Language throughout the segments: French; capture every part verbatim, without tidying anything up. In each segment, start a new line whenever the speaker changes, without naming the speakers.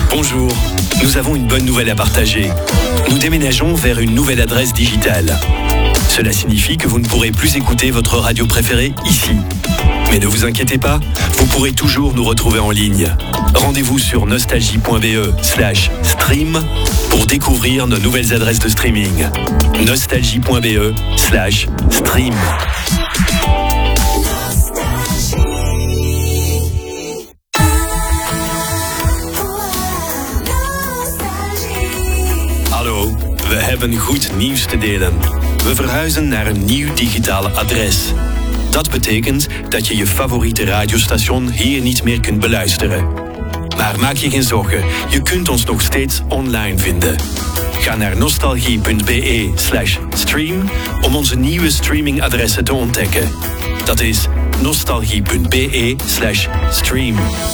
Bonjour, nous avons une bonne nouvelle à partager. Nous déménageons vers une nouvelle adresse digitale. Cela signifie que vous ne pourrez plus écouter votre radio préférée ici. Mais ne vous inquiétez pas, vous pourrez toujours nous retrouver en ligne. Rendez-vous sur nostalgie.be slash stream pour découvrir nos nouvelles adresses de streaming. nostalgie.be slash stream. Hallo, we hebben goed nieuws te delen. We verhuizen naar een nieuw digitaal adres. Dat betekent dat je je favoriete radiostation hier niet meer kunt beluisteren. Maar maak je geen zorgen, je kunt ons nog steeds online vinden. Ga naar nostalgie.be slash stream om onze nieuwe streamingadressen te ontdekken. Dat is nostalgie.be slash stream.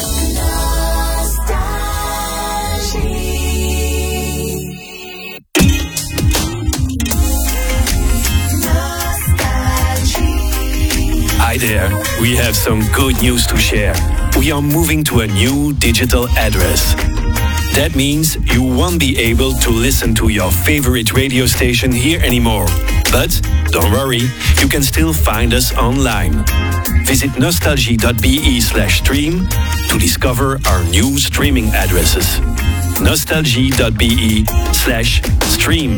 Hi there, we have some good news to share. We are moving to a new digital address. That means you won't be able to listen to your favorite radio station here anymore. But don't worry, you can still find us online. Visit nostalgie.be slash stream to discover our new streaming addresses. nostalgie.be slash stream.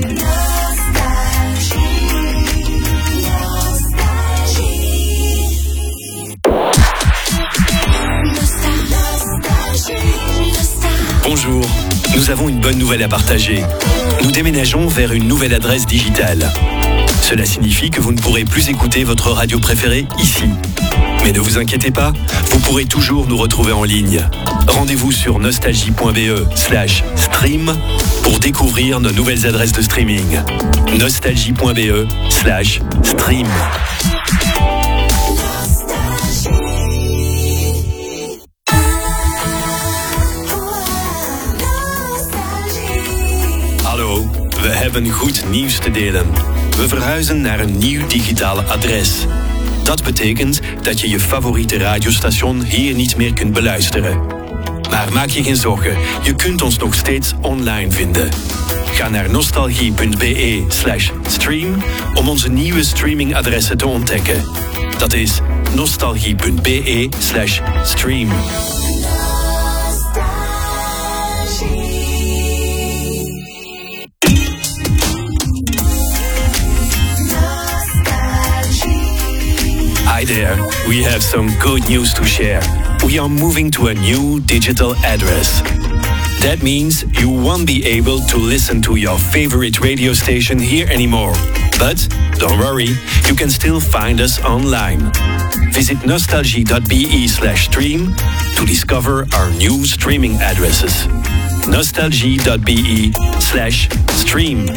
Bonjour, nous avons une bonne nouvelle à partager. Nous déménageons vers une nouvelle adresse digitale. Cela signifie que vous ne pourrez plus écouter votre radio préférée ici. Mais ne vous inquiétez pas, vous pourrez toujours nous retrouver en ligne. Rendez-vous sur nostalgie.be slash stream pour découvrir nos nouvelles adresses de streaming. nostalgie.be slash stream. Hallo, we hebben goed nieuws te delen. We verhuizen naar een nieuw digitaal adres. Dat betekent dat je je favoriete radiostation hier niet meer kunt beluisteren. Maar maak je geen zorgen, je kunt ons nog steeds online vinden. Ga naar nostalgie.be slash stream om onze nieuwe streamingadressen te ontdekken. Dat is nostalgie.be slash stream. Hi there, we have some good news to share. We are moving to a new digital address. That means you won't be able to listen to your favorite radio station here anymore. But don't worry, you can still find us online. Visit nostalgie.be slash stream to discover our new streaming addresses. nostalgie.be slash stream.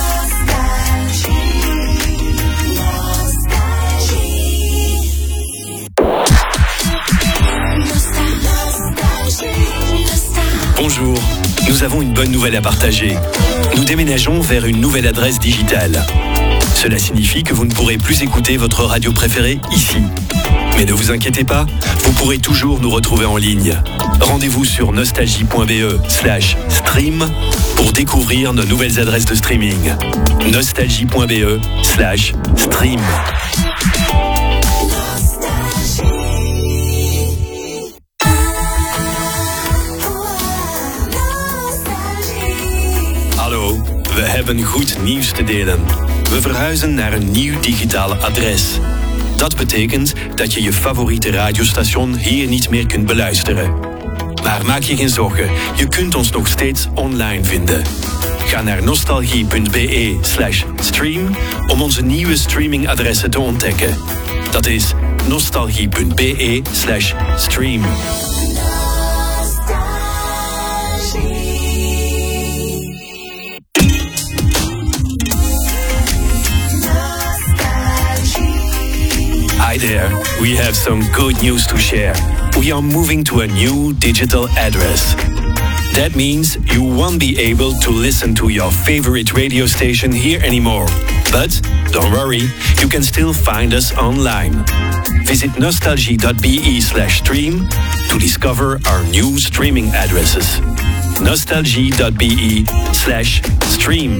Bonjour, nous avons une bonne nouvelle à partager. Nous déménageons vers une nouvelle adresse digitale. Cela signifie que vous ne pourrez plus écouter votre radio préférée ici. Mais ne vous inquiétez pas, vous pourrez toujours nous retrouver en ligne. Rendez-vous sur nostalgie.be slash stream pour découvrir nos nouvelles adresses de streaming. nostalgie.be slash stream. Hallo, we hebben goed nieuws te delen. We verhuizen naar een nieuw digitaal adres. Dat betekent dat je je favoriete radiostation hier niet meer kunt beluisteren. Maar maak je geen zorgen, je kunt ons nog steeds online vinden. Ga naar nostalgie.be slash stream om onze nieuwe streamingadressen te ontdekken. Dat is nostalgie.be slash stream. Hi there, we have some good news to share. We are moving to a new digital address. That means you won't be able to listen to your favorite radio station here anymore. But don't worry, you can still find us online. Visit nostalgie.be slash stream to discover our new streaming addresses. nostalgie.be slash stream.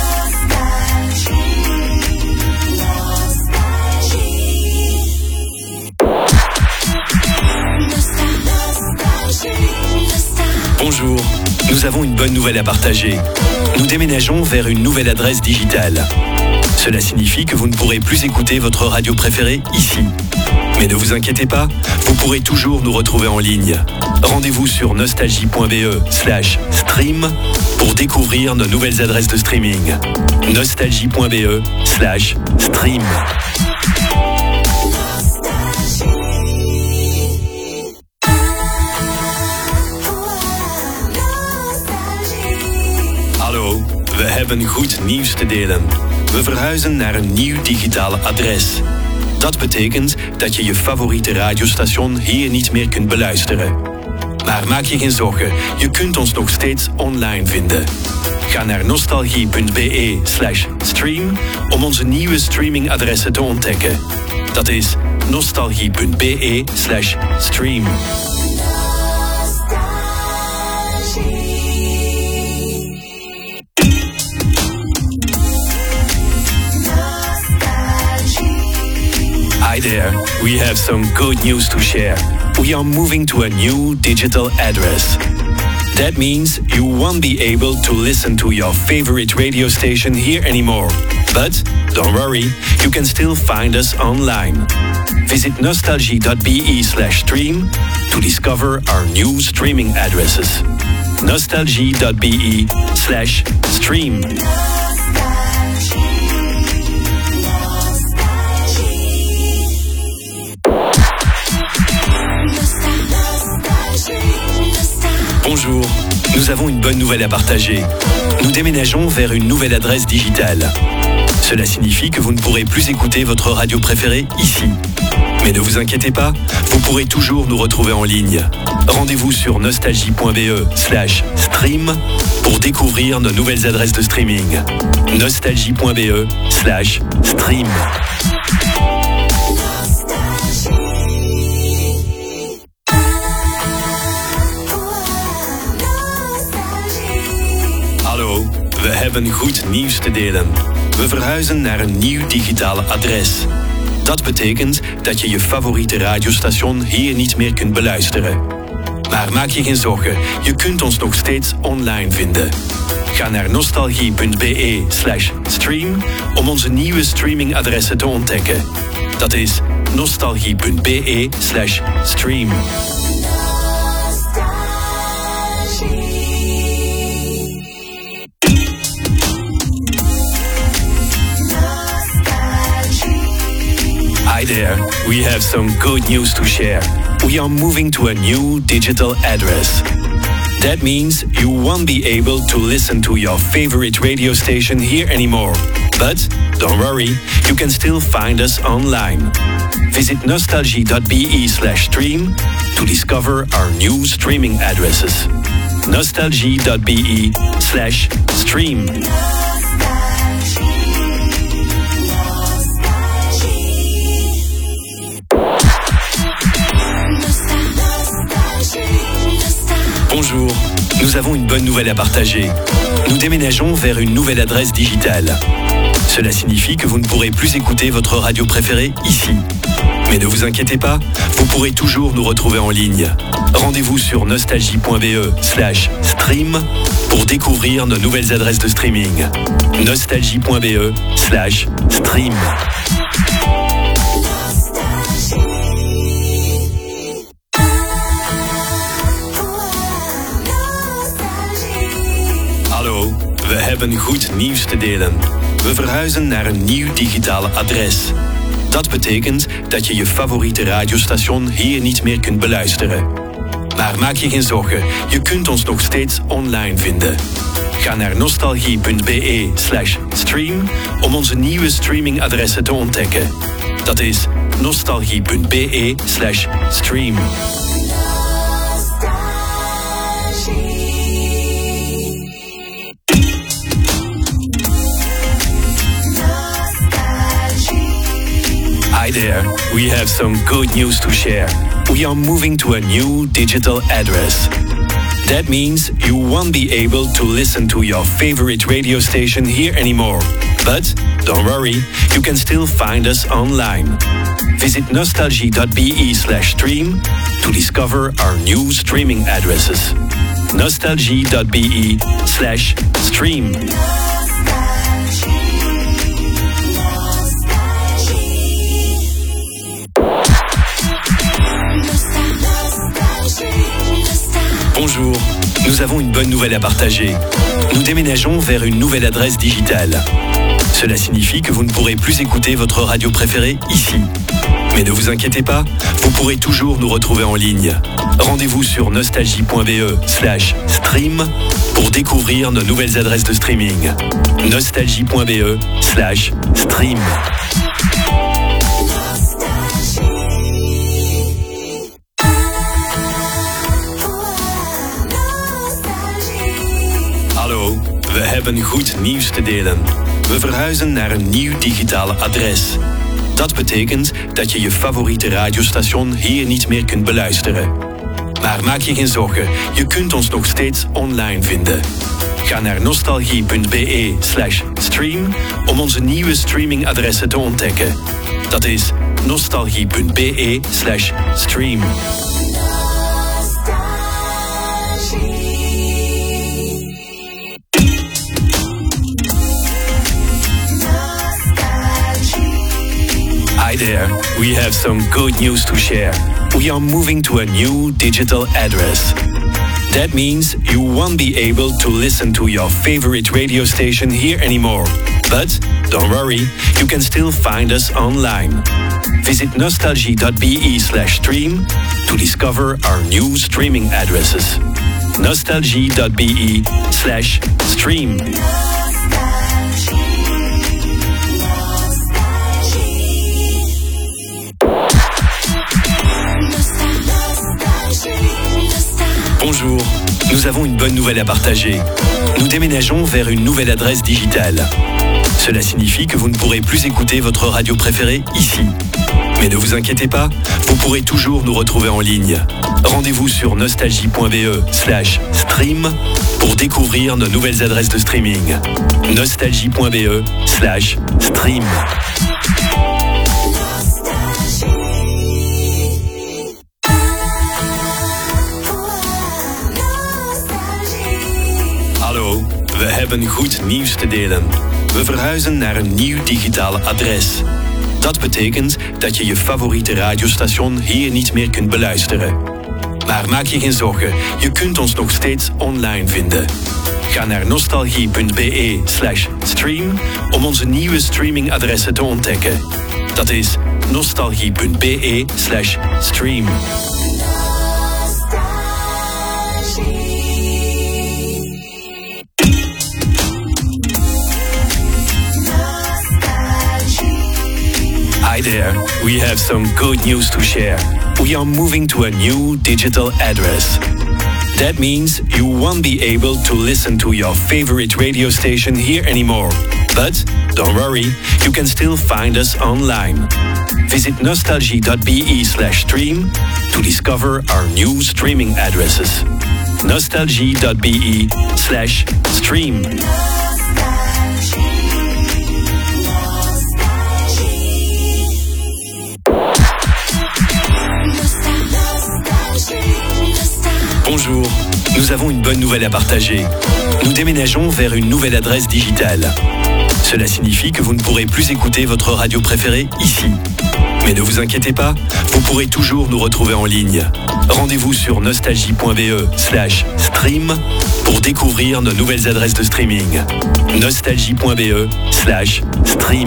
Bonjour, nous avons une bonne nouvelle à partager. Nous déménageons vers une nouvelle adresse digitale. Cela signifie que vous ne pourrez plus écouter votre radio préférée ici. Mais ne vous inquiétez pas, vous pourrez toujours nous retrouver en ligne. Rendez-vous sur nostalgie.be slash stream pour découvrir nos nouvelles adresses de streaming. nostalgie.be slash stream. Hallo, we hebben goed nieuws te delen. We verhuizen naar een nieuw digitaal adres. Dat betekent dat je je favoriete radiostation hier niet meer kunt beluisteren. Maar maak je geen zorgen, je kunt ons nog steeds online vinden. Ga naar nostalgie.be slash stream om onze nieuwe streamingadressen te ontdekken. Dat is nostalgie.be slash stream. Hi there, we have some good news to share. We are moving to a new digital address. That means you won't be able to listen to your favorite radio station here anymore. But don't worry, you can still find us online. Visit nostalgie.be slash stream to discover our new streaming addresses. nostalgie.be slash stream. Bonjour, nous avons une bonne nouvelle à partager. Nous déménageons vers une nouvelle adresse digitale. Cela signifie que vous ne pourrez plus écouter votre radio préférée ici. Mais ne vous inquiétez pas, vous pourrez toujours nous retrouver en ligne. Rendez-vous sur nostalgie.be slash stream pour découvrir nos nouvelles adresses de streaming. nostalgie.be slash stream. Hallo, we hebben goed nieuws te delen. We verhuizen naar een nieuw digitaal adres. Dat betekent dat je je favoriete radiostation hier niet meer kunt beluisteren. Maar maak je geen zorgen, je kunt ons nog steeds online vinden. Ga naar nostalgie.be slash stream om onze nieuwe streamingadressen te ontdekken. Dat is nostalgie.be slash stream. Hi there, we have some good news to share. We are moving to a new digital address. That means you won't be able to listen to your favorite radio station here anymore. But don't worry, you can still find us online. Visit nostalgie.be slash stream to discover our new streaming addresses. nostalgie.be slash stream. Bonjour, nous avons une bonne nouvelle à partager. Nous déménageons vers une nouvelle adresse digitale. Cela signifie que vous ne pourrez plus écouter votre radio préférée ici. Mais ne vous inquiétez pas, vous pourrez toujours nous retrouver en ligne. Rendez-vous sur nostalgie.be slash stream pour découvrir nos nouvelles adresses de streaming. nostalgie.be slash stream. Hallo, we hebben goed nieuws te delen. We verhuizen naar een nieuw digitaal adres. Dat betekent dat je je favoriete radiostation hier niet meer kunt beluisteren. Maar maak je geen zorgen, je kunt ons nog steeds online vinden. Ga naar nostalgie.be slash stream om onze nieuwe streamingadressen te ontdekken. Dat is nostalgie.be slash stream. Hi there, we have some good news to share. We are moving to a new digital address. That means you won't be able to listen to your favorite radio station here anymore. But don't worry, you can still find us online. Visit nostalgie.be slash stream to discover our new streaming addresses. nostalgie.be slash stream. Bonjour, nous avons une bonne nouvelle à partager. Nous déménageons vers une nouvelle adresse digitale. Cela signifie que vous ne pourrez plus écouter votre radio préférée ici. Mais ne vous inquiétez pas, vous pourrez toujours nous retrouver en ligne. Rendez-vous sur nostalgie.be slash stream pour découvrir nos nouvelles adresses de streaming. nostalgie.be slash stream. Hallo, we hebben goed nieuws te delen. We verhuizen naar een nieuw digitaal adres. Dat betekent dat je je favoriete radiostation hier niet meer kunt beluisteren. Maar maak je geen zorgen, je kunt ons nog steeds online vinden. Ga naar nostalgie.be slash stream om onze nieuwe streamingadressen te ontdekken. Dat is nostalgie.be slash stream. Hi there, we have some good news to share. We are moving to a new digital address. That means you won't be able to listen to your favorite radio station here anymore. But don't worry, you can still find us online. Visit nostalgie.be slash stream to discover our new streaming addresses. nostalgie.be slash stream. Bonjour, nous avons une bonne nouvelle à partager. Nous déménageons vers une nouvelle adresse digitale. Cela signifie que vous ne pourrez plus écouter votre radio préférée ici. Mais ne vous inquiétez pas, vous pourrez toujours nous retrouver en ligne. Rendez-vous sur nostalgie.be slash stream pour découvrir nos nouvelles adresses de streaming. nostalgie.be slash stream. Hallo, we hebben goed nieuws te delen. We verhuizen naar een nieuw digitaal adres. Dat betekent dat je je favoriete radiostation hier niet meer kunt beluisteren. Maar maak je geen zorgen, je kunt ons nog steeds online vinden. Ga naar nostalgie.be slash stream om onze nieuwe streamingadressen te ontdekken. Dat is nostalgie.be slash stream. Hi there, we have some good news to share. We are moving to a new digital address. That means you won't be able to listen to your favorite radio station here anymore. But don't worry, you can still find us online. Visit nostalgie.be slash stream to discover our new streaming addresses. nostalgie.be slash stream. Bonjour, nous avons une bonne nouvelle à partager. Nous déménageons vers une nouvelle adresse digitale. Cela signifie que vous ne pourrez plus écouter votre radio préférée ici. Mais ne vous inquiétez pas, vous pourrez toujours nous retrouver en ligne. Rendez-vous sur nostalgie.be slash stream pour découvrir nos nouvelles adresses de streaming. nostalgie.be slash stream.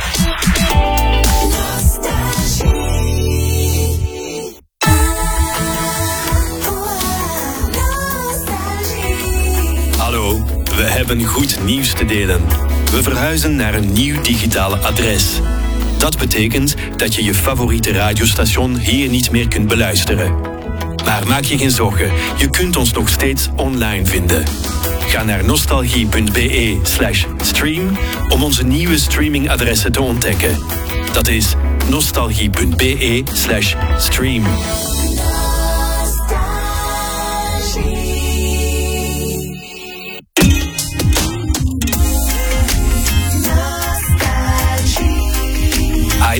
Hallo, we hebben goed nieuws te delen. We verhuizen naar een nieuw digitaal adres. Dat betekent dat je je favoriete radiostation hier niet meer kunt beluisteren. Maar maak je geen zorgen, je kunt ons nog steeds online vinden. Ga naar nostalgie.be slash stream om onze nieuwe streamingadressen te ontdekken. Dat is nostalgie.be slash stream. Nostalgie.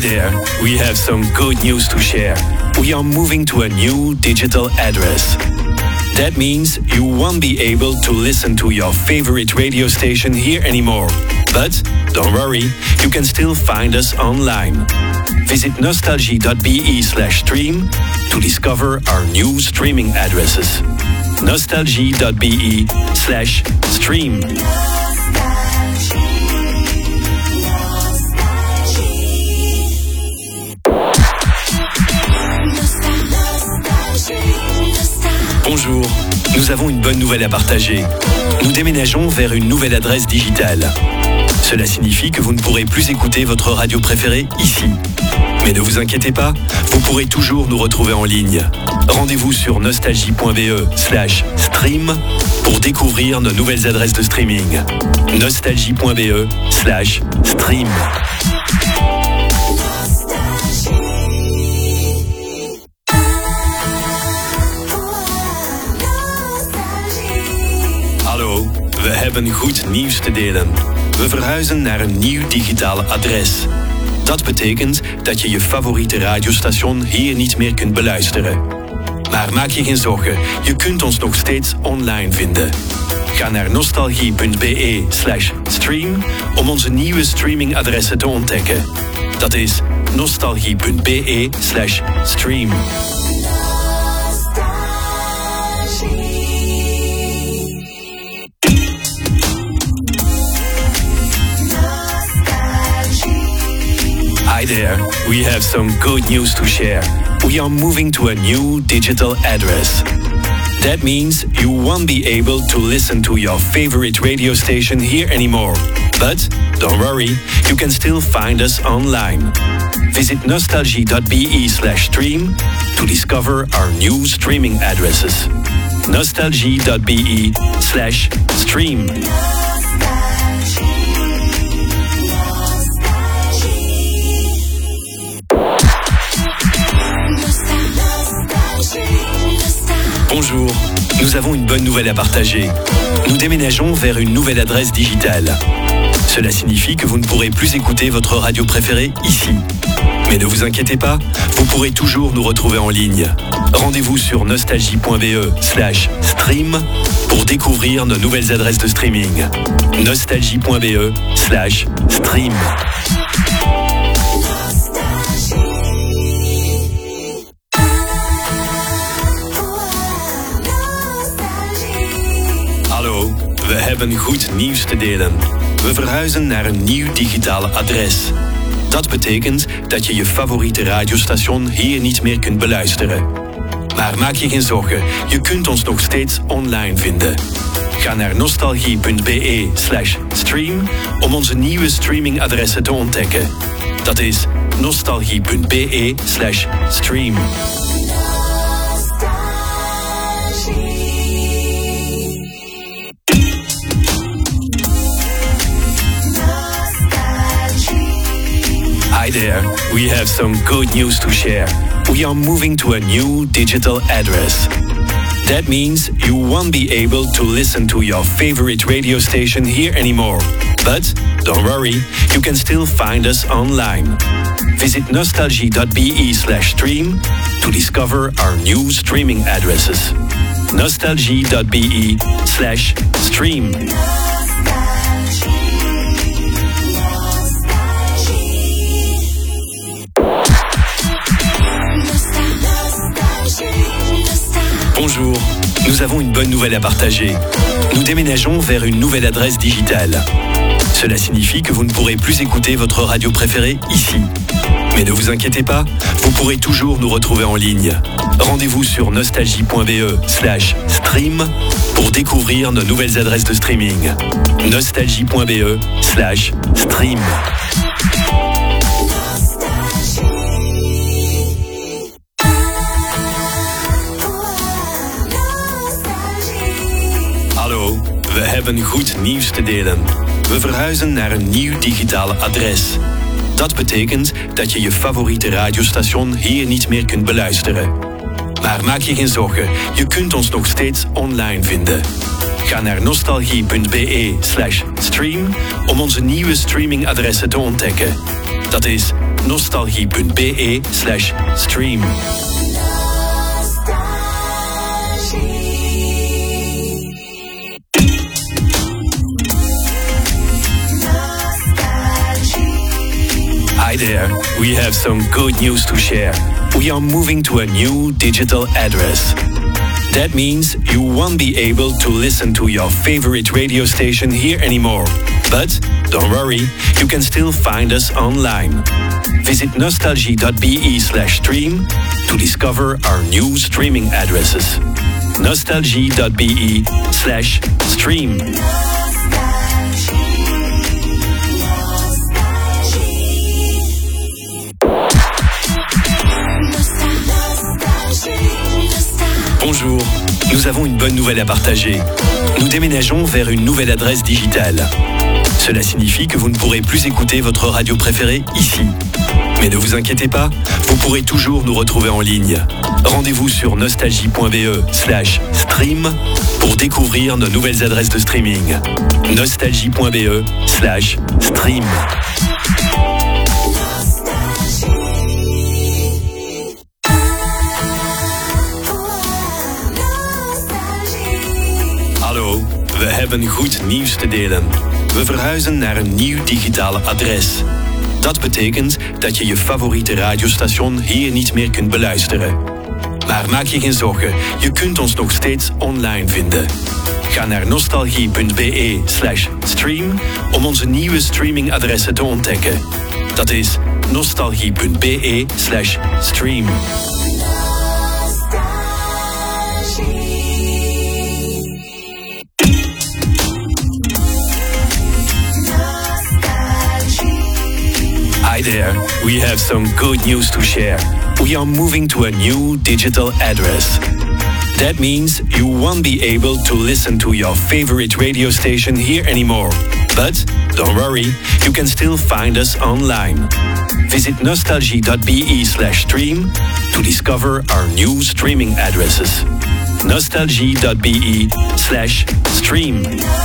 there, we have some good news to share. We are moving to a new digital address. That means you won't be able to listen to your favorite radio station here anymore. But don't worry, you can still find us online. Visit nostalgie.be slash stream to discover our new streaming addresses. nostalgie.be slash stream. Bonjour, nous avons une bonne nouvelle à partager. Nous déménageons vers une nouvelle adresse digitale. Cela signifie que vous ne pourrez plus écouter votre radio préférée ici. Mais ne vous inquiétez pas, vous pourrez toujours nous retrouver en ligne. Rendez-vous sur nostalgie.be slash stream pour découvrir nos nouvelles adresses de streaming. nostalgie.be slash stream. Hallo, we hebben goed nieuws te delen. We verhuizen naar een nieuw digitaal adres. Dat betekent dat je je favoriete radiostation hier niet meer kunt beluisteren. Maar maak je geen zorgen, je kunt ons nog steeds online vinden. Ga naar nostalgie.be slash stream om onze nieuwe streamingadressen te ontdekken. Dat is nostalgie.be slash stream. Hi there, we have some good news to share. We are moving to a new digital address. That means you won't be able to listen to your favorite radio station here anymore. But don't worry, you can still find us online. Visit nostalgie.be slash stream to discover our new streaming addresses. nostalgie.be slash stream. Bonjour, nous avons une bonne nouvelle à partager. Nous déménageons vers une nouvelle adresse digitale. Cela signifie que vous ne pourrez plus écouter votre radio préférée ici. Mais ne vous inquiétez pas, vous pourrez toujours nous retrouver en ligne. Rendez-vous sur nostalgie.be slash stream pour découvrir nos nouvelles adresses de streaming. nostalgie.be slash stream. Hallo, we hebben goed nieuws te delen. We verhuizen naar een nieuw digitaal adres. Dat betekent dat je je favoriete radiostation hier niet meer kunt beluisteren. Maar maak je geen zorgen, je kunt ons nog steeds online vinden. Ga naar nostalgie.be slash stream om onze nieuwe streamingadressen te ontdekken. Dat is nostalgie.be slash stream. Hi there, we have some good news to share. We are moving to a new digital address. That means you won't be able to listen to your favorite radio station here anymore. But don't worry, you can still find us online. Visit nostalgie.be slash stream to discover our new streaming addresses. nostalgie.be slash stream. Bonjour, nous avons une bonne nouvelle à partager. Nous déménageons vers une nouvelle adresse digitale. Cela signifie que vous ne pourrez plus écouter votre radio préférée ici. Mais ne vous inquiétez pas, vous pourrez toujours nous retrouver en ligne. Rendez-vous sur nostalgie.be slash stream pour découvrir nos nouvelles adresses de streaming. nostalgie.be slash stream. Hallo, we hebben goed nieuws te delen. We verhuizen naar een nieuw digitaal adres. Dat betekent dat je je favoriete radiostation hier niet meer kunt beluisteren. Maar maak je geen zorgen, je kunt ons nog steeds online vinden. Ga naar nostalgie.be slash stream om onze nieuwe streamingadressen te ontdekken. Dat is nostalgie.be slash stream. Hi there, we have some good news to share. We are moving to a new digital address. That means you won't be able to listen to your favorite radio station here anymore. But don't worry, you can still find us online. Visit nostalgie.be slash stream to discover our new streaming addresses. nostalgie.be slash stream. Bonjour, nous avons une bonne nouvelle à partager. Nous déménageons vers une nouvelle adresse digitale. Cela signifie que vous ne pourrez plus écouter votre radio préférée ici. Mais ne vous inquiétez pas, vous pourrez toujours nous retrouver en ligne. Rendez-vous sur nostalgie.be slash stream pour découvrir nos nouvelles adresses de streaming. nostalgie.be slash stream. Hallo, we hebben goed nieuws te delen. We verhuizen naar een nieuw digitaal adres. Dat betekent dat je je favoriete radiostation hier niet meer kunt beluisteren. Maar maak je geen zorgen, je kunt ons nog steeds online vinden. Ga naar nostalgie.be slash stream om onze nieuwe streamingadressen te ontdekken. Dat is nostalgie.be slash stream. Hi there, we have some good news to share. We are moving to a new digital address. That means you won't be able to listen to your favorite radio station here anymore. But don't worry, you can still find us online. Visit nostalgie.be slash stream to discover our new streaming addresses. nostalgie.be slash stream.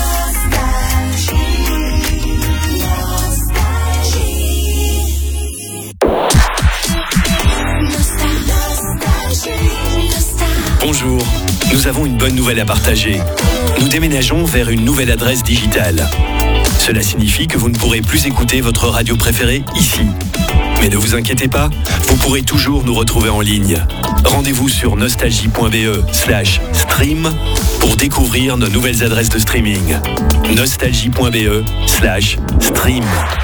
Bonjour, nous avons une bonne nouvelle à partager. Nous déménageons vers une nouvelle adresse digitale. Cela signifie que vous ne pourrez plus écouter votre radio préférée ici. Mais ne vous inquiétez pas, vous pourrez toujours nous retrouver en ligne. Rendez-vous sur nostalgie.be slash stream pour découvrir nos nouvelles adresses de streaming. nostalgie.be slash stream.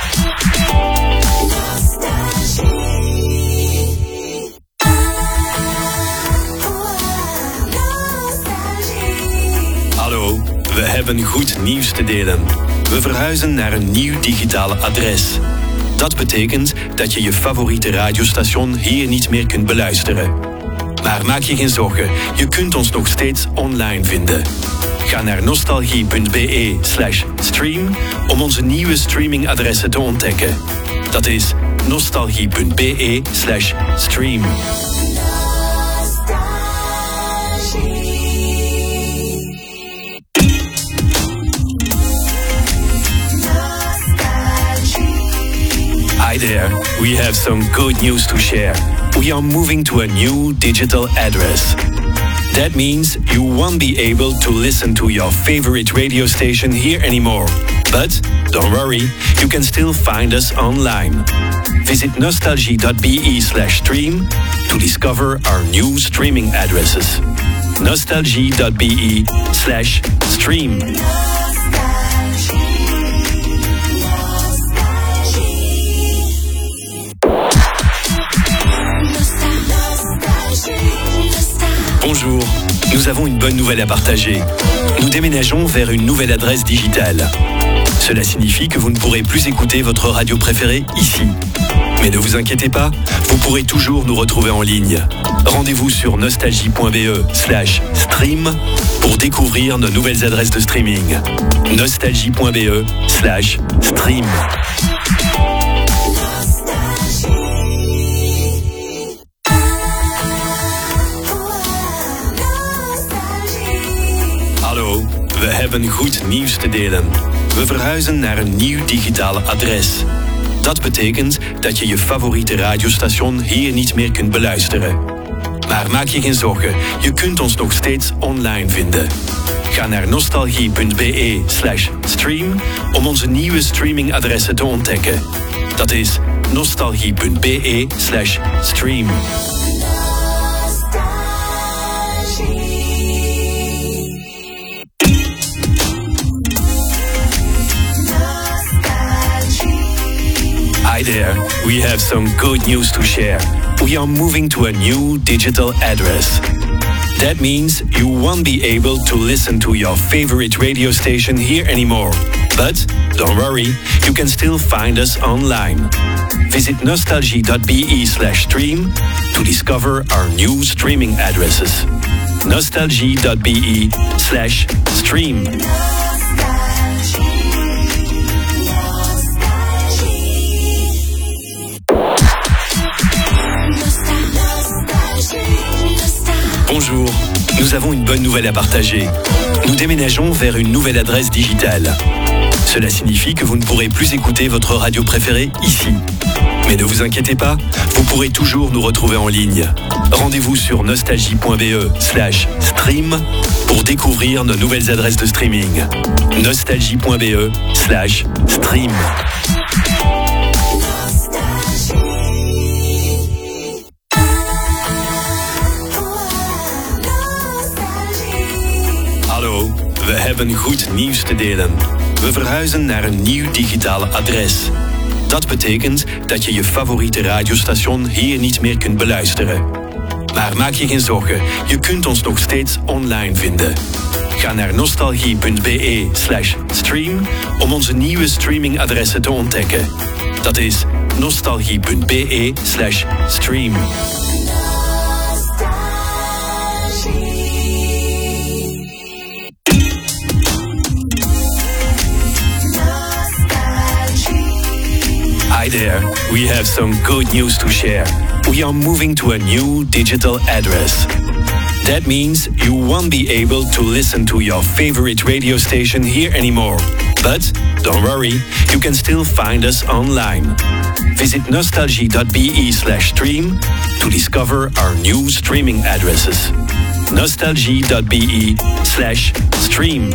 Hallo, we hebben goed nieuws te delen. We verhuizen naar een nieuw digitaal adres. Dat betekent dat je je favoriete radiostation hier niet meer kunt beluisteren. Maar maak je geen zorgen, je kunt ons nog steeds online vinden. Ga naar nostalgie.be slash stream om onze nieuwe streamingadressen te ontdekken. Dat is nostalgie.be slash stream. Hi there, we have some good news to share. We are moving to a new digital address. That means you won't be able to listen to your favorite radio station here anymore. But don't worry, you can still find us online. Visit nostalgie.be slash stream to discover our new streaming addresses. nostalgie.be slash stream. Bonjour, nous avons une bonne nouvelle à partager. Nous déménageons vers une nouvelle adresse digitale. Cela signifie que vous ne pourrez plus écouter votre radio préférée ici. Mais ne vous inquiétez pas, vous pourrez toujours nous retrouver en ligne. Rendez-vous sur nostalgie.be slash stream pour découvrir nos nouvelles adresses de streaming. nostalgie.be slash stream. Hallo, we hebben goed nieuws te delen. We verhuizen naar een nieuw digitaal adres. Dat betekent dat je je favoriete radiostation hier niet meer kunt beluisteren. Maar maak je geen zorgen, je kunt ons nog steeds online vinden. Ga naar nostalgie.be slash stream om onze nieuwe streamingadressen te ontdekken. Dat is nostalgie.be slash stream. Hi there, we have some good news to share. We are moving to a new digital address. That means you won't be able to listen to your favorite radio station here anymore. But don't worry, you can still find us online. Visit nostalgie.be slash stream to discover our new streaming addresses. nostalgie.be slash stream. Bonjour, nous avons une bonne nouvelle à partager. Nous déménageons vers une nouvelle adresse digitale. Cela signifie que vous ne pourrez plus écouter votre radio préférée ici. Mais ne vous inquiétez pas, vous pourrez toujours nous retrouver en ligne. Rendez-vous sur nostalgie.be slash stream pour découvrir nos nouvelles adresses de streaming. nostalgie.be slash stream. Hallo, we hebben goed nieuws te delen. We verhuizen naar een nieuw digitale adres. Dat betekent dat je je favoriete radiostation hier niet meer kunt beluisteren. Maar maak je geen zorgen, je kunt ons nog steeds online vinden. Ga naar nostalgie.be slash stream om onze nieuwe streamingadressen te ontdekken. Dat is nostalgie.be slash stream. Hi there, we have some good news to share. We are moving to a new digital address. That means you won't be able to listen to your favorite radio station here anymore. But don't worry, you can still find us online. Visit nostalgie.be slash stream to discover our new streaming addresses. nostalgie.be slash stream.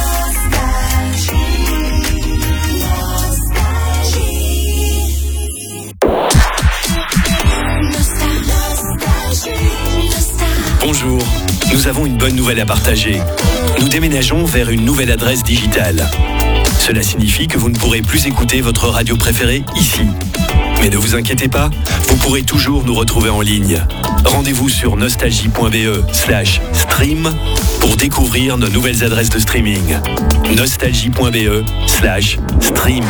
Bonjour, nous avons une bonne nouvelle à partager. Nous déménageons vers une nouvelle adresse digitale. Cela signifie que vous ne pourrez plus écouter votre radio préférée ici. Mais ne vous inquiétez pas, vous pourrez toujours nous retrouver en ligne. Rendez-vous sur nostalgie.be slash stream pour découvrir nos nouvelles adresses de streaming. nostalgie.be slash stream.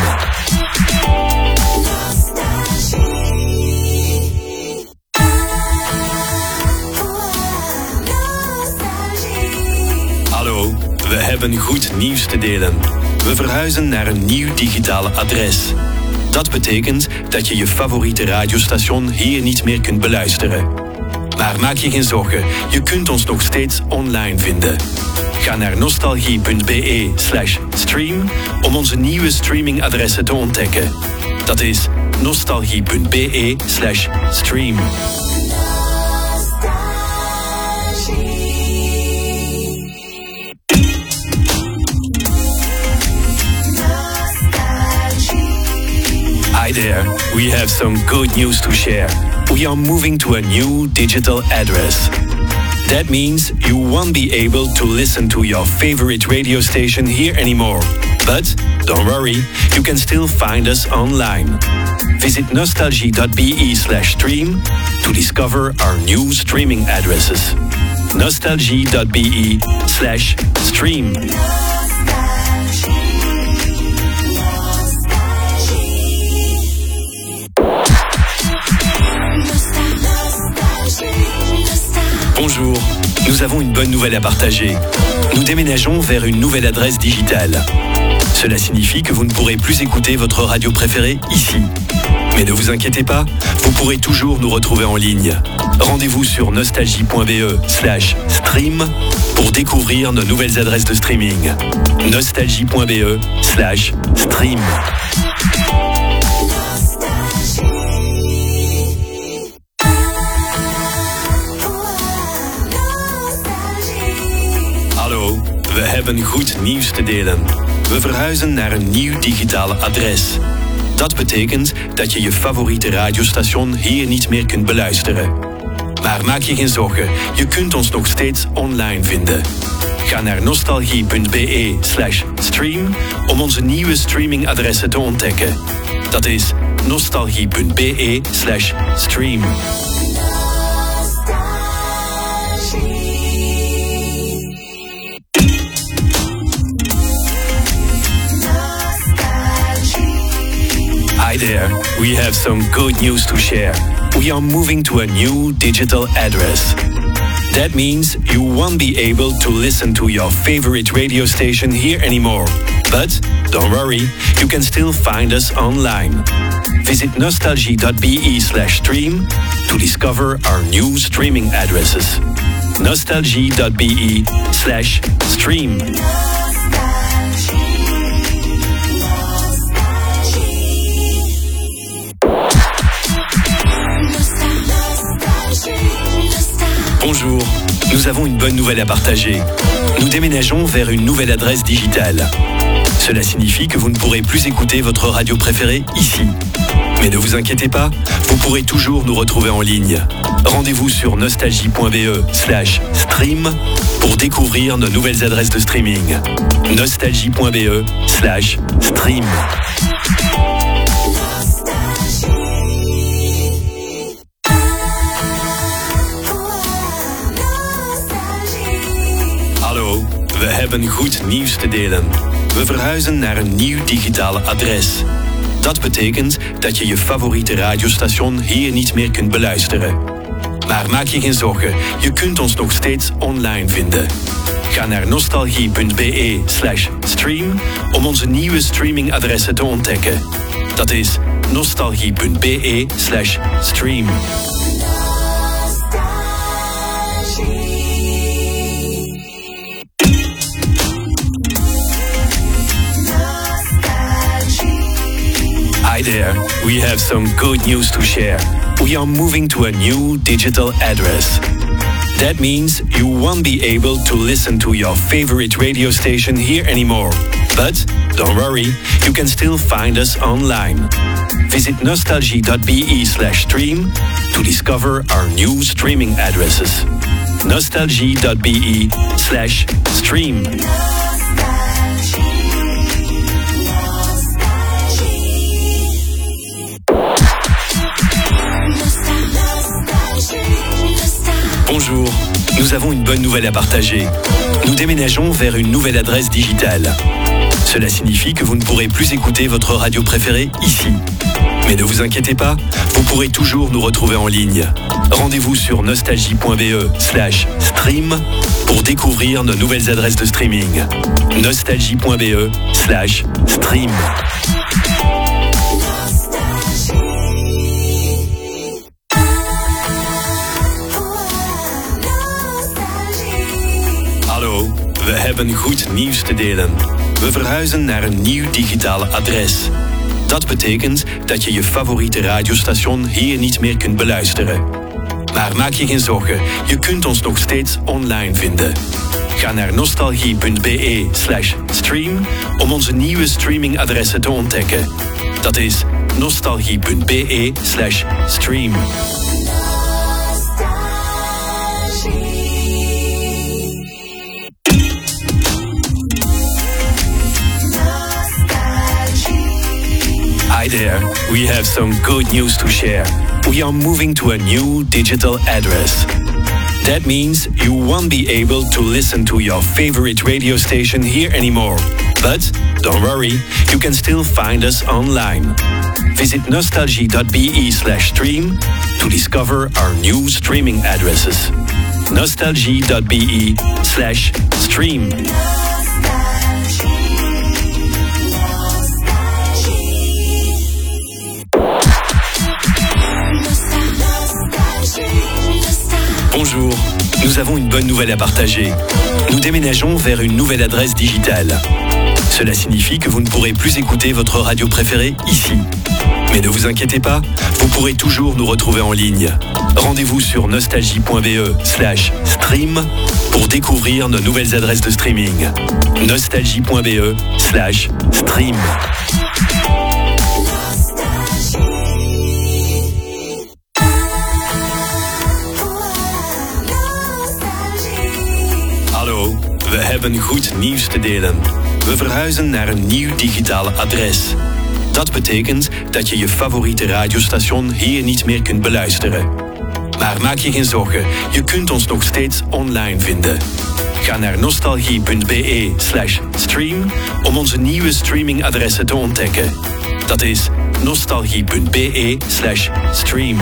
Hallo, we hebben goed nieuws te delen. We verhuizen naar een nieuw digitale adres. Dat betekent dat je je favoriete radiostation hier niet meer kunt beluisteren. Maar maak je geen zorgen, je kunt ons nog steeds online vinden. Ga naar nostalgie.be slash stream om onze nieuwe streamingadressen te ontdekken. Dat is nostalgie.be slash stream. Hi there, we have some good news to share. We are moving to a new digital address. That means you won't be able to listen to your favorite radio station here anymore. But don't worry, you can still find us online. Visit nostalgie.be slash stream to discover our new streaming addresses. nostalgie.be slash stream. Bonjour, nous avons une bonne nouvelle à partager. Nous déménageons vers une nouvelle adresse digitale. Cela signifie que vous ne pourrez plus écouter votre radio préférée ici. Mais ne vous inquiétez pas, vous pourrez toujours nous retrouver en ligne. Rendez-vous sur nostalgie.be slash stream pour découvrir nos nouvelles adresses de streaming. nostalgie.be slash stream. Hallo, we hebben goed nieuws te delen. We verhuizen naar een nieuw digitaal adres. Dat betekent dat je je favoriete radiostation hier niet meer kunt beluisteren. Maar maak je geen zorgen, je kunt ons nog steeds online vinden. Ga naar nostalgie.be slash stream om onze nieuwe streamingadressen te ontdekken. Dat is nostalgie.be slash stream. Hi there, we have some good news to share. We are moving to a new digital address. That means you won't be able to listen to your favorite radio station here anymore. But don't worry, you can still find us online. Visit nostalgie.be slash stream to discover our new streaming addresses. nostalgie.be slash stream. Bonjour, nous avons une bonne nouvelle à partager. Nous déménageons vers une nouvelle adresse digitale. Cela signifie que vous ne pourrez plus écouter votre radio préférée ici. Mais ne vous inquiétez pas, vous pourrez toujours nous retrouver en ligne. Rendez-vous sur nostalgie.be slash stream pour découvrir nos nouvelles adresses de streaming. nostalgie.be slash stream. Hallo, we hebben goed nieuws te delen. We verhuizen naar een nieuw digitaal adres. Dat betekent dat je je favoriete radiostation hier niet meer kunt beluisteren. Maar maak je geen zorgen, je kunt ons nog steeds online vinden. Ga naar nostalgie.be slash stream om onze nieuwe streamingadressen te ontdekken. Dat is nostalgie.be slash stream. Hi there, we have some good news to share. We are moving to a new digital address. That means you won't be able to listen to your favorite radio station here anymore. But don't worry, you can still find us online. Visit nostalgie.be slash stream to discover our new streaming addresses. nostalgie.be slash stream. Bonjour, nous avons une bonne nouvelle à partager. Nous déménageons vers une nouvelle adresse digitale. Cela signifie que vous ne pourrez plus écouter votre radio préférée ici. Mais ne vous inquiétez pas, vous pourrez toujours nous retrouver en ligne. Rendez-vous sur nostalgie.be slash stream pour découvrir nos nouvelles adresses de streaming. nostalgie.be slash stream. Hallo, we hebben goed nieuws te delen. We verhuizen naar een nieuw digitaal adres. Dat betekent dat je je favoriete radiostation hier niet meer kunt beluisteren. Maar maak je geen zorgen, je kunt ons nog steeds online vinden. Ga naar nostalgie.be slash stream om onze nieuwe streamingadressen te ontdekken. Dat is nostalgie.be slash stream. Hi there, we have some good news to share. We are moving to a new digital address. That means you won't be able to listen to your favorite radio station here anymore. But don't worry, you can still find us online. Visit nostalgie.be slash stream to discover our new streaming addresses. nostalgie.be slash stream. Bonjour, nous avons une bonne nouvelle à partager. Nous déménageons vers une nouvelle adresse digitale. Cela signifie que vous ne pourrez plus écouter votre radio préférée ici. Mais ne vous inquiétez pas, vous pourrez toujours nous retrouver en ligne. Rendez-vous sur nostalgie.be slash stream pour découvrir nos nouvelles adresses de streaming. nostalgie.be slash stream. Hallo, we hebben goed nieuws te delen. We verhuizen naar een nieuw digitaal adres. Dat betekent dat je je favoriete radiostation hier niet meer kunt beluisteren. Maar maak je geen zorgen, je kunt ons nog steeds online vinden. Ga naar nostalgie.be slash stream om onze nieuwe streamingadressen te ontdekken. Dat is nostalgie.be slash stream.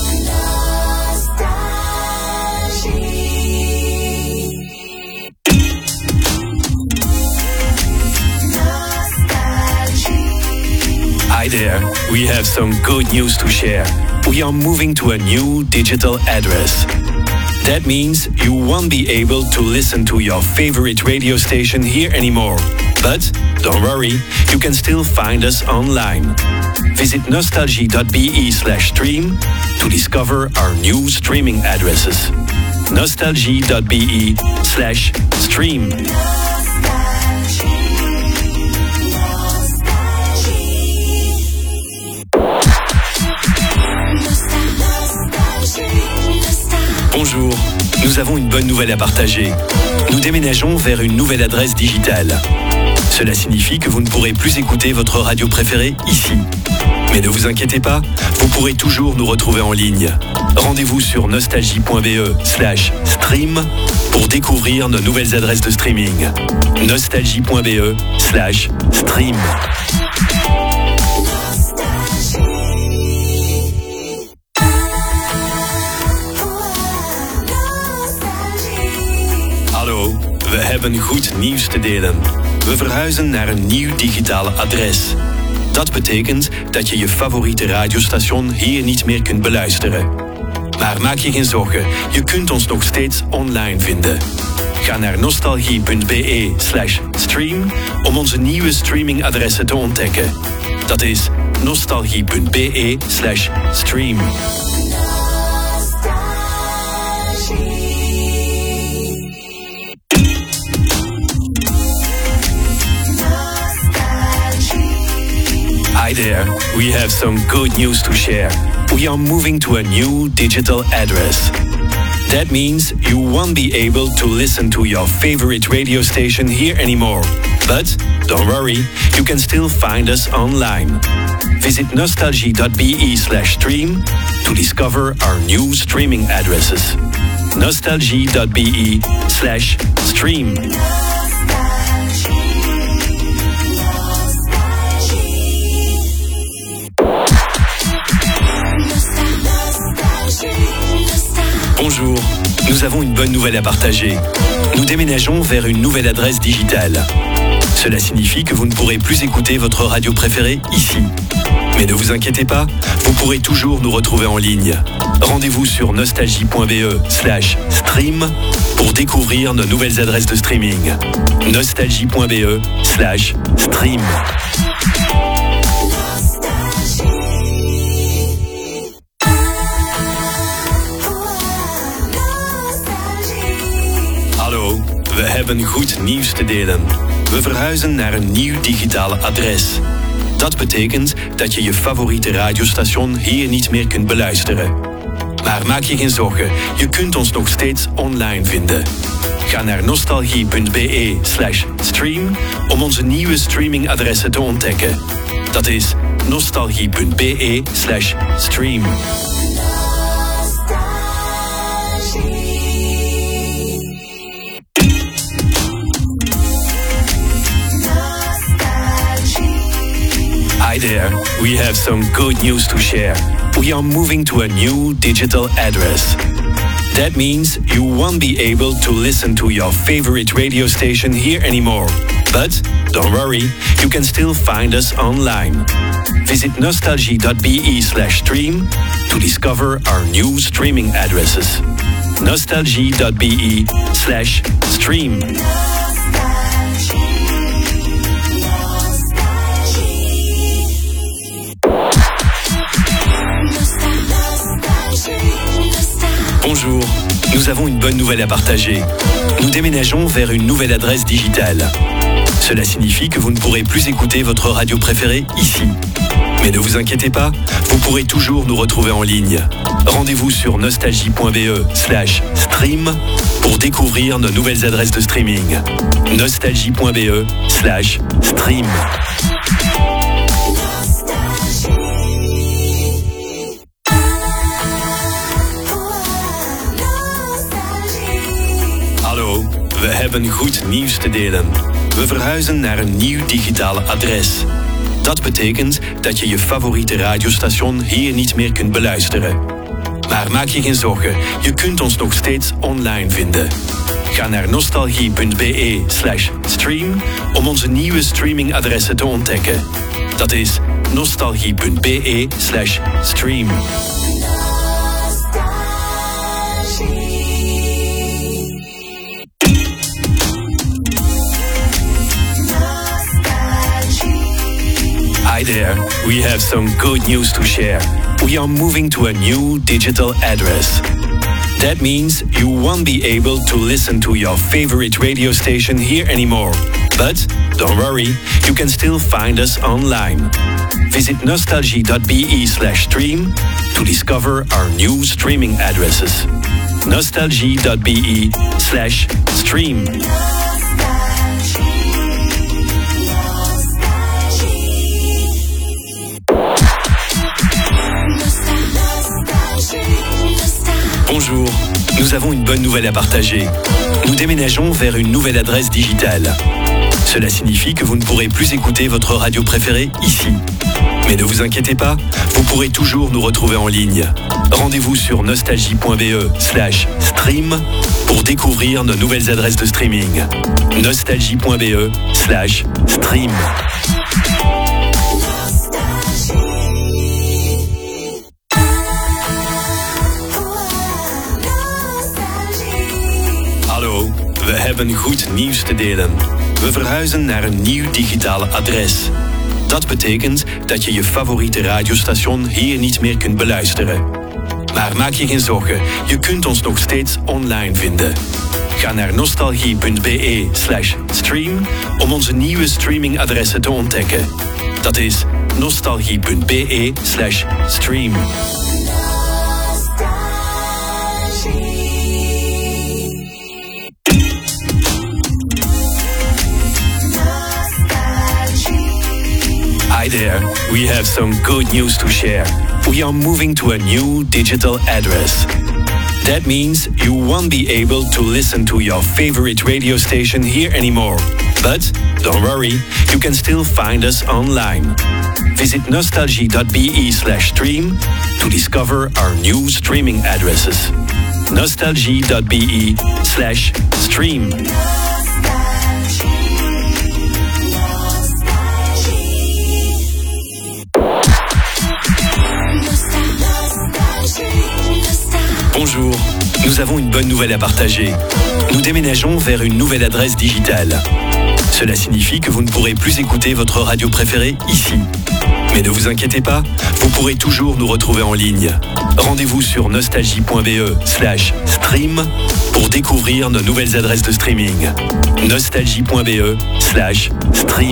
Hi there, we have some good news to share. We are moving to a new digital address. That means you won't be able to listen to your favorite radio station here anymore. But don't worry, you can still find us online. Visit nostalgie.be slash stream to discover our new streaming addresses. nostalgie.be slash stream. Bonjour, nous avons une bonne nouvelle à partager. Nous déménageons vers une nouvelle adresse digitale. Cela signifie que vous ne pourrez plus écouter votre radio préférée ici. Mais ne vous inquiétez pas, vous pourrez toujours nous retrouver en ligne. Rendez-vous sur nostalgie.be slash stream pour découvrir nos nouvelles adresses de streaming. nostalgie.be slash stream. Hallo, we hebben goed nieuws te delen. We verhuizen naar een nieuw digitaal adres. Dat betekent dat je je favoriete radiostation hier niet meer kunt beluisteren. Maar maak je geen zorgen, je kunt ons nog steeds online vinden. Ga naar nostalgie.be slash stream om onze nieuwe streamingadressen te ontdekken. Dat is nostalgie.be slash stream. Hi there, we have some good news to share. We are moving to a new digital address. That means you won't be able to listen to your favorite radio station here anymore. But don't worry, you can still find us online. Visit nostalgie.be slash stream to discover our new streaming addresses. nostalgie.be slash stream. Bonjour, nous avons une bonne nouvelle à partager. Nous déménageons vers une nouvelle adresse digitale. Cela signifie que vous ne pourrez plus écouter votre radio préférée ici. Mais ne vous inquiétez pas, vous pourrez toujours nous retrouver en ligne. Rendez-vous sur nostalgie.be slash stream pour découvrir nos nouvelles adresses de streaming. nostalgie.be slash stream. Hallo, we hebben goed nieuws te delen. We verhuizen naar een nieuw digitaal adres. Dat betekent dat je je favoriete radiostation hier niet meer kunt beluisteren. Maar maak je geen zorgen, je kunt ons nog steeds online vinden. Ga naar nostalgie.be slash stream om onze nieuwe streamingadressen te ontdekken. Dat is nostalgie.be slash stream. Hi there, we have some good news to share. We are moving to a new digital address. That means you won't be able to listen to your favorite radio station here anymore. But don't worry, you can still find us online. Visit nostalgie.be slash stream to discover our new streaming addresses. nostalgie.be slash stream. bonne nouvelle à partager. Nous déménageons vers une nouvelle adresse digitale. Cela signifie que vous ne pourrez plus écouter votre radio préférée ici. Mais ne vous inquiétez pas, vous pourrez toujours nous retrouver en ligne. Rendez-vous sur nostalgie.be slash stream pour découvrir nos nouvelles adresses de streaming. nostalgie.be slash stream. Hallo, we hebben goed nieuws te delen. We verhuizen naar een nieuw digitaal adres. Dat betekent dat je je favoriete radiostation hier niet meer kunt beluisteren. Maar maak je geen zorgen, je kunt ons nog steeds online vinden. Ga naar nostalgie.be slash stream om onze nieuwe streamingadressen te ontdekken. Dat is nostalgie.be slash stream. Hi there, we have some good news to share. We are moving to a new digital address. That means you won't be able to listen to your favorite radio station here anymore. But don't worry, you can still find us online. Visit nostalgie.be slash stream to discover our new streaming addresses. nostalgie.be slash stream. Bonjour, nous avons une bonne nouvelle à partager. Nous déménageons vers une nouvelle adresse digitale. Cela signifie que vous ne pourrez plus écouter votre radio préférée ici. Mais ne vous inquiétez pas, vous pourrez toujours nous retrouver en ligne. Rendez-vous sur nostalgie.be slash stream pour découvrir nos nouvelles adresses de streaming. nostalgie.be slash stream. Hallo, we hebben goed nieuws te delen. We verhuizen naar een nieuw digitaal adres. Dat betekent dat je je favoriete radiostation hier niet meer kunt beluisteren. Maar maak je geen zorgen, je kunt ons nog steeds online vinden. Ga naar nostalgie.be slash stream om onze nieuwe streamingadressen te ontdekken. Dat is nostalgie.be slash stream. Hi there, we have some good news to share. We are moving to a new digital address. That means you won't be able to listen to your favorite radio station here anymore. But don't worry, you can still find us online. Visit nostalgie.be slash stream to discover our new streaming addresses. nostalgie.be slash stream. Bonjour, nous avons une bonne nouvelle à partager. Nous déménageons vers une nouvelle adresse digitale. Cela signifie que vous ne pourrez plus écouter votre radio préférée ici. Mais ne vous inquiétez pas, vous pourrez toujours nous retrouver en ligne. Rendez-vous sur nostalgie.be slash stream pour découvrir nos nouvelles adresses de streaming. nostalgie.be slash stream.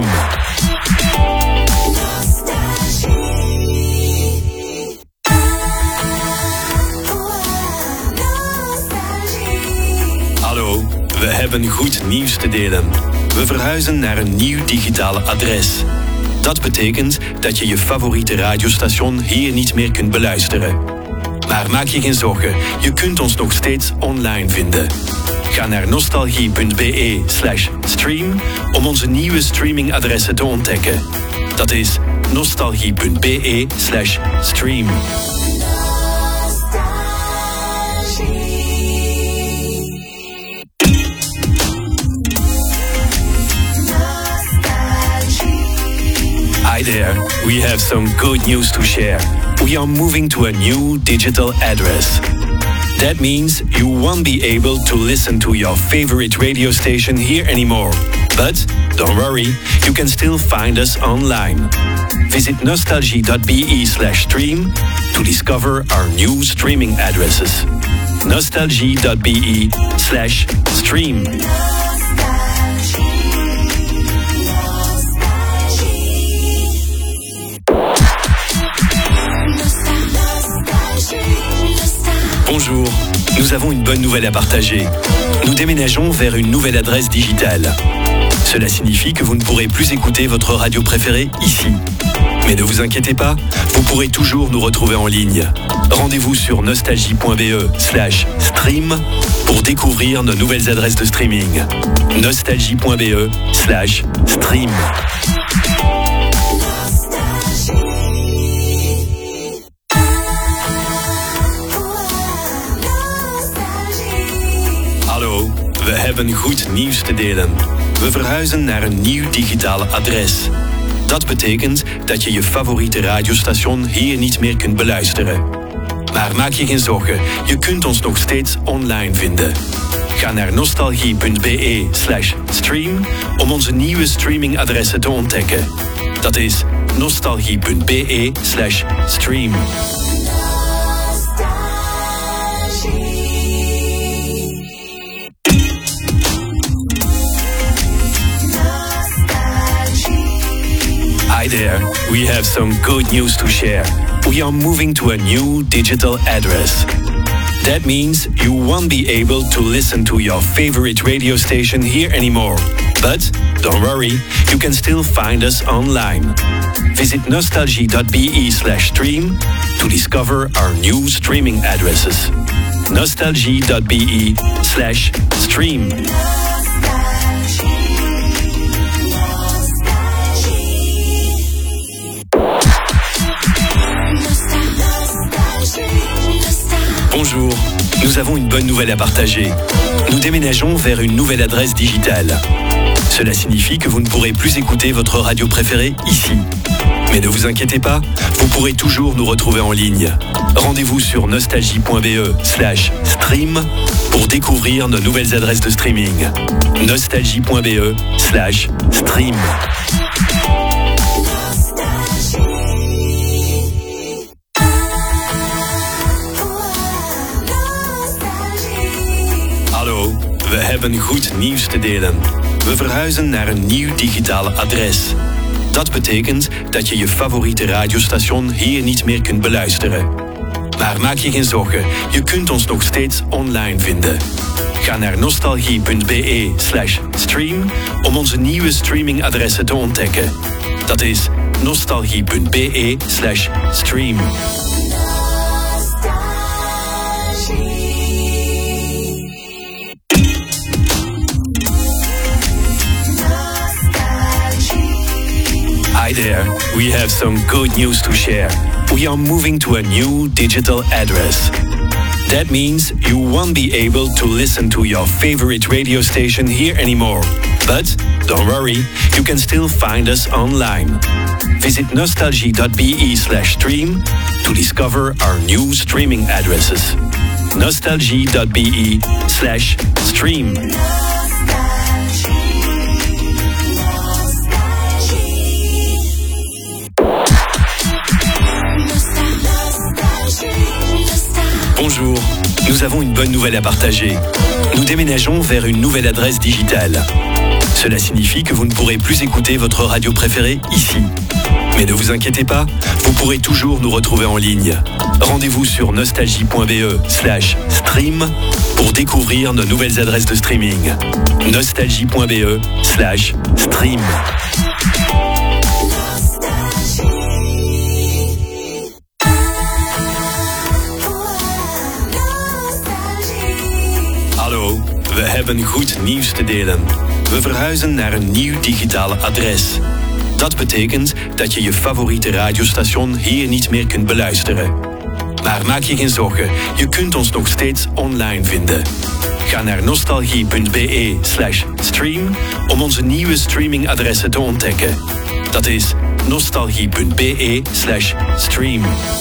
Hallo, we hebben goed nieuws te delen. We verhuizen naar een nieuw digitaal adres. Dat betekent dat je je favoriete radiostation hier niet meer kunt beluisteren. Maar maak je geen zorgen, je kunt ons nog steeds online vinden. Ga naar nostalgie.be slash stream om onze nieuwe streamingadressen te ontdekken. Dat is nostalgie.be slash stream. Hi there, we have some good news to share. We are moving to a new digital address. That means you won't be able to listen to your favorite radio station here anymore. But don't worry, you can still find us online. Visit nostalgie.be slash stream to discover our new streaming addresses. nostalgie.be slash stream. Bonjour, nous avons une bonne nouvelle à partager. Nous déménageons vers une nouvelle adresse digitale. Cela signifie que vous ne pourrez plus écouter votre radio préférée ici. Mais ne vous inquiétez pas, vous pourrez toujours nous retrouver en ligne. Rendez-vous sur nostalgie.be slash stream pour découvrir nos nouvelles adresses de streaming. nostalgie.be slash stream. Hallo, we hebben goed nieuws te delen. We verhuizen naar een nieuw digitaal adres. Dat betekent dat je je favoriete radiostation hier niet meer kunt beluisteren. Maar maak je geen zorgen, je kunt ons nog steeds online vinden. Ga naar nostalgie.be slash stream om onze nieuwe streamingadressen te ontdekken. Dat is nostalgie.be slash stream. Hi there, we have some good news to share. We are moving to a new digital address. That means you won't be able to listen to your favorite radio station here anymore. But don't worry, you can still find us online. Visit nostalgie.be slash stream to discover our new streaming addresses. nostalgie.be slash stream. Bonjour, nous avons une bonne nouvelle à partager. Nous déménageons vers une nouvelle adresse digitale. Cela signifie que vous ne pourrez plus écouter votre radio préférée ici. Mais ne vous inquiétez pas, vous pourrez toujours nous retrouver en ligne. Rendez-vous sur nostalgie.be slash stream pour découvrir nos nouvelles adresses de streaming. nostalgie.be slash stream. Hallo, we hebben goed nieuws te delen. We verhuizen naar een nieuw digitaal adres. Dat betekent dat je je favoriete radiostation hier niet meer kunt beluisteren. Maar maak je geen zorgen, je kunt ons nog steeds online vinden. Ga naar nostalgie.be slash stream om onze nieuwe streamingadressen te ontdekken. Dat is nostalgie.be slash stream. Hi there, we have some good news to share. We are moving to a new digital address. That means you won't be able to listen to your favorite radio station here anymore. But don't worry, you can still find us online. Visit nostalgie.be slash stream to discover our new streaming addresses. nostalgie.be slash stream. Bonjour, nous avons une bonne nouvelle à partager. Nous déménageons vers une nouvelle adresse digitale. Cela signifie que vous ne pourrez plus écouter votre radio préférée ici. Mais ne vous inquiétez pas, vous pourrez toujours nous retrouver en ligne. Rendez-vous sur nostalgie.be slash stream pour découvrir nos nouvelles adresses de streaming. nostalgie.be slash stream. Hallo, we hebben goed nieuws te delen. We verhuizen naar een nieuw digitaal adres. Dat betekent dat je je favoriete radiostation hier niet meer kunt beluisteren. Maar maak je geen zorgen, je kunt ons nog steeds online vinden. Ga naar nostalgie.be slash stream om onze nieuwe streamingadressen te ontdekken. Dat is nostalgie.be slash stream.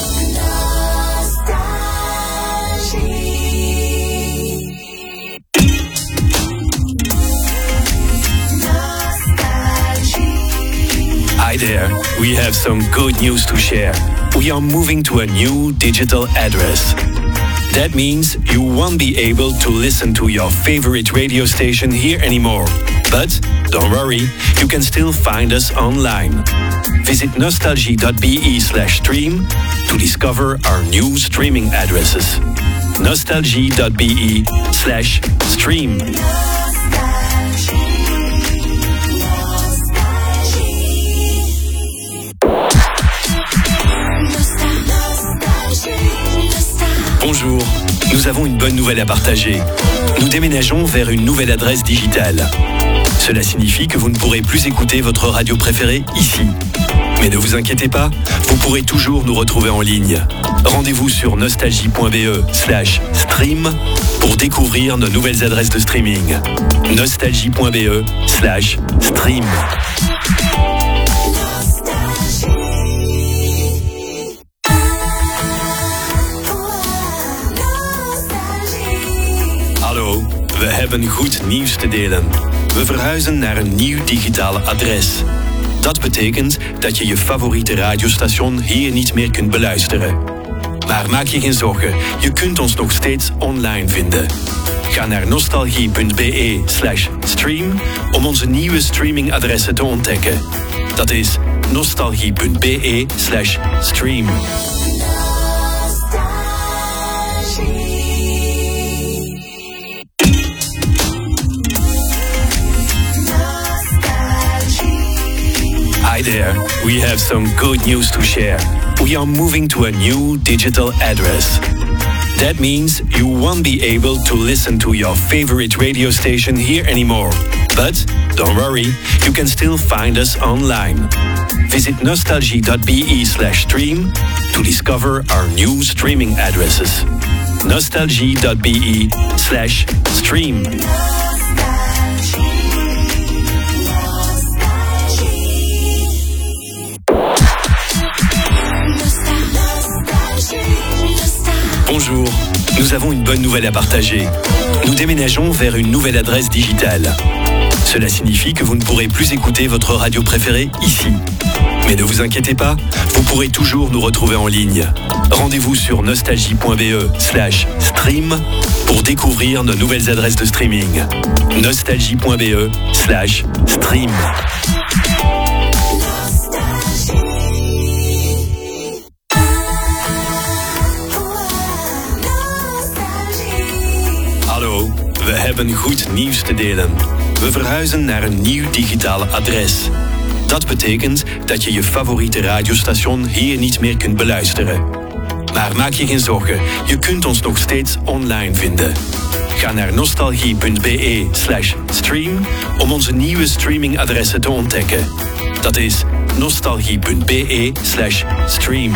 Hi there, we have some good news to share. We are moving to a new digital address. That means you won't be able to listen to your favorite radio station here anymore. But don't worry, you can still find us online. Visit nostalgie.be slash stream to discover our new streaming addresses. nostalgie.be slash stream. Bonjour, nous avons une bonne nouvelle à partager. Nous déménageons vers une nouvelle adresse digitale. Cela signifie que vous ne pourrez plus écouter votre radio préférée ici. Mais ne vous inquiétez pas, vous pourrez toujours nous retrouver en ligne. Rendez-vous sur nostalgie.be slash stream pour découvrir nos nouvelles adresses de streaming. nostalgie.be slash stream. Hallo, we hebben goed nieuws te delen. We verhuizen naar een nieuw digitaal adres. Dat betekent dat je je favoriete radiostation hier niet meer kunt beluisteren. Maar maak je geen zorgen, je kunt ons nog steeds online vinden. Ga naar nostalgie.be slash stream om onze nieuwe streamingadressen te ontdekken. Dat is nostalgie.be slash stream. Hi there, we have some good news to share. We are moving to a new digital address. That means you won't be able to listen to your favorite radio station here anymore. But don't worry, you can still find us online. Visit nostalgie.be slash stream to discover our new streaming addresses. nostalgie.be slash stream. Bonjour, nous avons une bonne nouvelle à partager. Nous déménageons vers une nouvelle adresse digitale. Cela signifie que vous ne pourrez plus écouter votre radio préférée ici. Mais ne vous inquiétez pas, vous pourrez toujours nous retrouver en ligne. Rendez-vous sur nostalgie.be slash stream pour découvrir nos nouvelles adresses de streaming. nostalgie.be slash stream. Hallo, we hebben goed nieuws te delen. We verhuizen naar een nieuw digitaal adres. Dat betekent dat je je favoriete radiostation hier niet meer kunt beluisteren. Maar maak je geen zorgen, je kunt ons nog steeds online vinden. Ga naar nostalgie.be slash stream om onze nieuwe streamingadressen te ontdekken. Dat is nostalgie.be slash stream.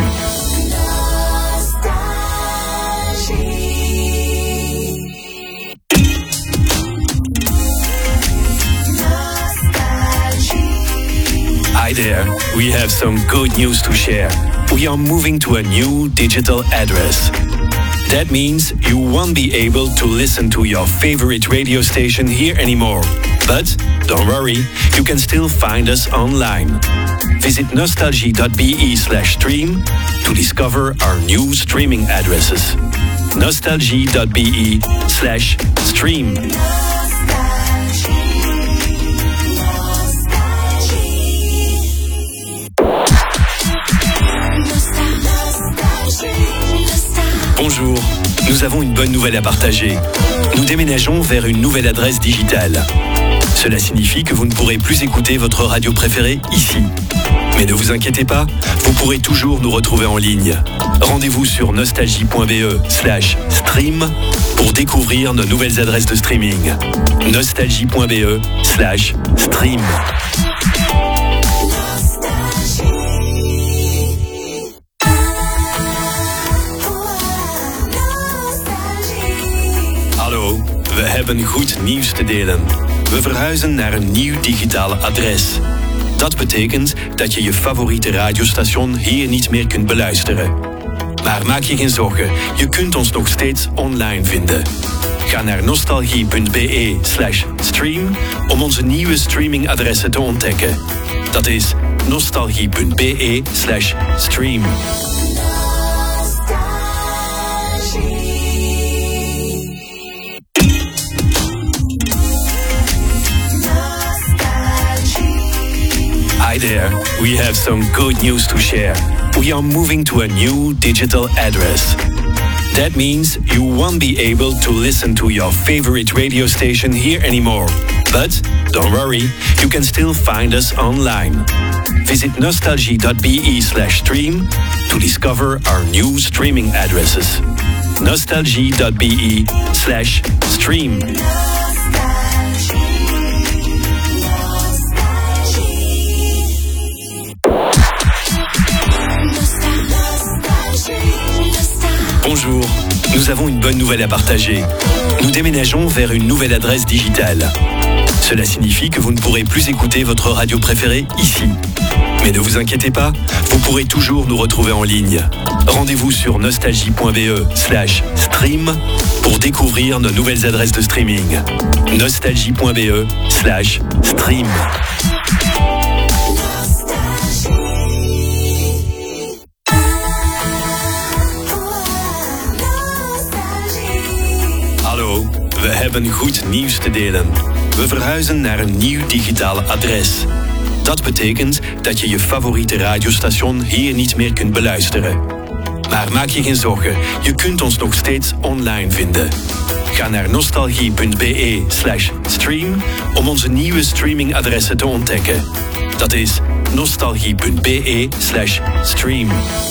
Hi there, we have some good news to share. We are moving to a new digital address. That means you won't be able to listen to your favorite radio station here anymore. But don't worry, you can still find us online. Visit nostalgie.be slash stream to discover our new streaming addresses. nostalgie.be slash stream. Bonjour, nous avons une bonne nouvelle à partager. Nous déménageons vers une nouvelle adresse digitale. Cela signifie que vous ne pourrez plus écouter votre radio préférée ici. Mais ne vous inquiétez pas, vous pourrez toujours nous retrouver en ligne. Rendez-vous sur nostalgie.be slash stream pour découvrir nos nouvelles adresses de streaming. nostalgie.be slash stream. Hallo, we hebben goed nieuws te delen. We verhuizen naar een nieuw digitaal adres. Dat betekent dat je je favoriete radiostation hier niet meer kunt beluisteren. Maar maak je geen zorgen, je kunt ons nog steeds online vinden. Ga naar nostalgie.be slash stream om onze nieuwe streamingadressen te ontdekken. Dat is nostalgie.be slash stream. Nostalgie. there, we have some good news to share. We are moving to a new digital address. That means you won't be able to listen to your favorite radio station here anymore. But don't worry, you can still find us online. Visit nostalgie.be slash stream to discover our new streaming addresses. nostalgie.be slash stream. Bonjour, nous avons une bonne nouvelle à partager. Nous déménageons vers une nouvelle adresse digitale. Cela signifie que vous ne pourrez plus écouter votre radio préférée ici. Mais ne vous inquiétez pas, vous pourrez toujours nous retrouver en ligne. Rendez-vous sur nostalgie.be slash stream pour découvrir nos nouvelles adresses de streaming. nostalgie.be slash stream. Hallo, we hebben goed nieuws te delen. We verhuizen naar een nieuw digitaal adres. Dat betekent dat je je favoriete radiostation hier niet meer kunt beluisteren. Maar maak je geen zorgen, je kunt ons nog steeds online vinden. Ga naar nostalgie.be slash stream om onze nieuwe streamingadressen te ontdekken. Dat is nostalgie.be slash stream.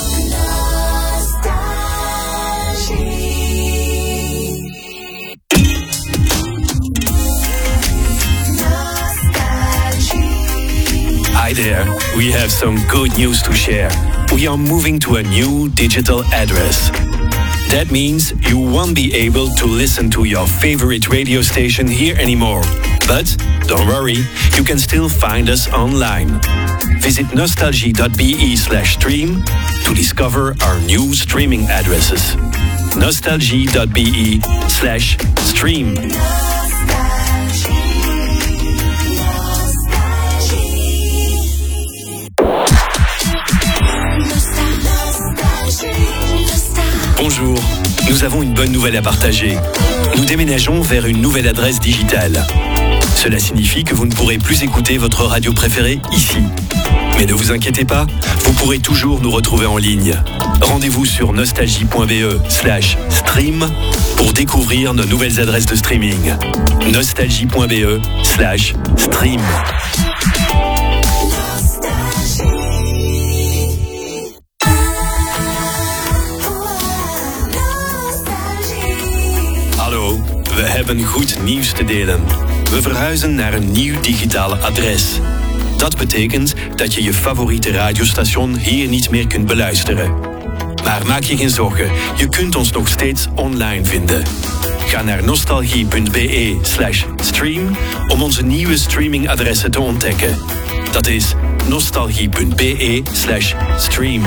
Hi there, we have some good news to share. We are moving to a new digital address. That means you won't be able to listen to your favorite radio station here anymore. But don't worry, you can still find us online. Visit nostalgie.be slash stream to discover our new streaming addresses. nostalgie.be slash stream. Bonjour, nous avons une bonne nouvelle à partager. Nous déménageons vers une nouvelle adresse digitale. Cela signifie que vous ne pourrez plus écouter votre radio préférée ici. Mais ne vous inquiétez pas, vous pourrez toujours nous retrouver en ligne. Rendez-vous sur nostalgie.be slash stream pour découvrir nos nouvelles adresses de streaming. nostalgie.be slash stream. Hallo, we hebben goed nieuws te delen. We verhuizen naar een nieuw digitaal adres. Dat betekent dat je je favoriete radiostation hier niet meer kunt beluisteren. Maar maak je geen zorgen, je kunt ons nog steeds online vinden. Ga naar nostalgie.be slash stream om onze nieuwe streamingadressen te ontdekken. Dat is nostalgie.be slash stream.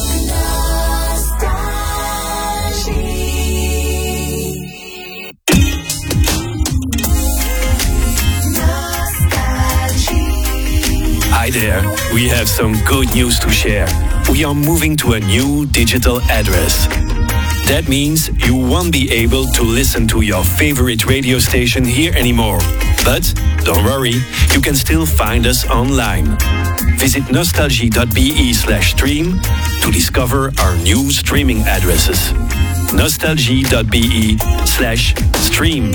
Hi there, we have some good news to share. We are moving to a new digital address. That means you won't be able to listen to your favorite radio station here anymore. But don't worry, you can still find us online. Visit nostalgie.be slash stream to discover our new streaming addresses. nostalgie.be slash stream.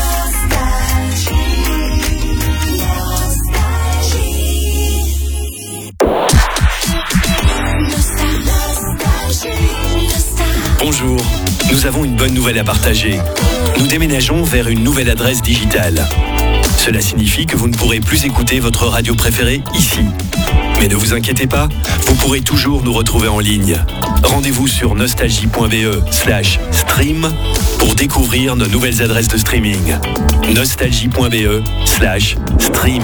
Bonjour, nous avons une bonne nouvelle à partager. Nous déménageons vers une nouvelle adresse digitale. Cela signifie que vous ne pourrez plus écouter votre radio préférée ici. Mais ne vous inquiétez pas, vous pourrez toujours nous retrouver en ligne. Rendez-vous sur nostalgie.be slash stream pour découvrir nos nouvelles adresses de streaming. nostalgie.be slash stream.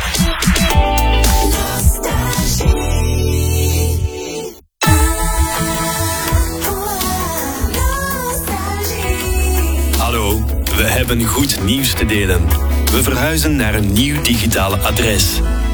Hallo, we hebben goed nieuws te delen. We verhuizen naar een nieuw digitaal adres.